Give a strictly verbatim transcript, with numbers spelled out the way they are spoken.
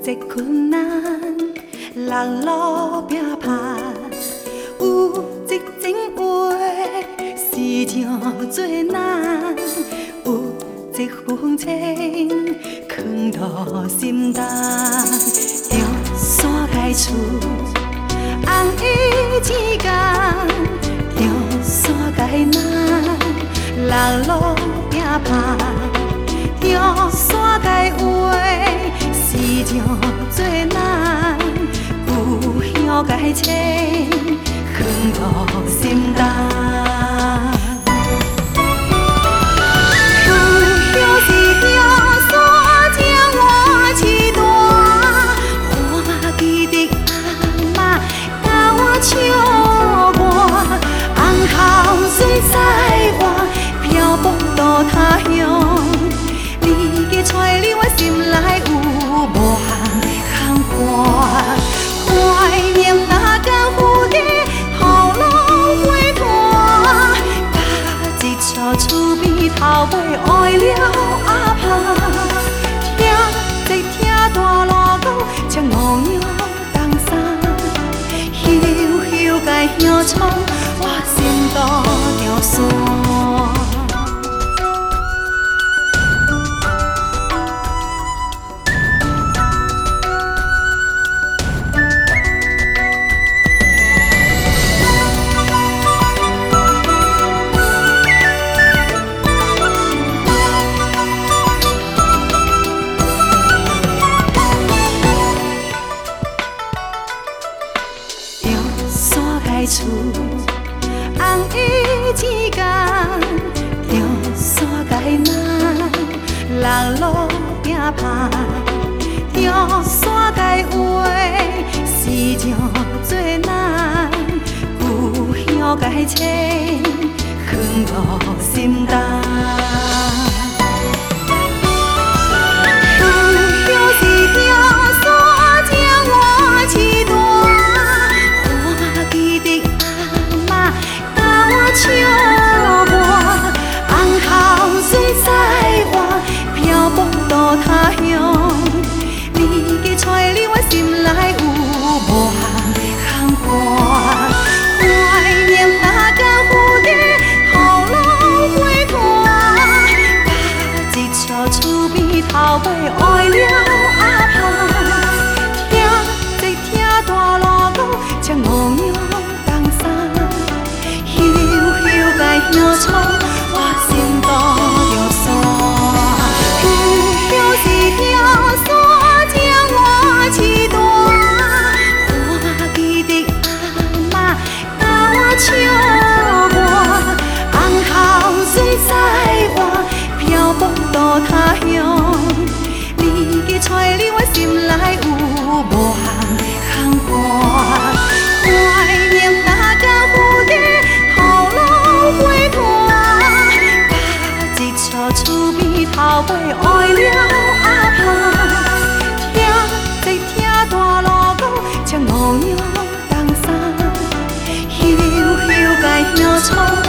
一困难，人路拼打，有一种话，时常做难，有一份情，藏入心胆，着山界厝，红衣之间，着山界南，人路拼打，着山界话，时常做难，故乡界情，藏入心胆。他乡，你嘅带你我心内有无限空挂，怀念那间蝴蝶雨露花团，甲一撮厝边头尾爱了阿爸，听在听大路沟才乌鸟东山，悠悠该乡村，我心多条线。厝红衣之间，着山界南，人路拼打，着山界话，时常做难，故乡界情，藏入心胆。他乡，你嘅带你我心内有无限空挂，怀念那间蝴蝶雨露花团，甲一撮厝边头尾爱了阿爸，听在听大路沟才乌鸟东山，悠悠该乡村，我心多条线。他乡，你嘅带你我心内有无限空挂，怀念那间蝴蝶雨露花团，甲一撮厝边头尾爱了阿爸，听在听大路沟才乌鸟东山，悠悠该乡村。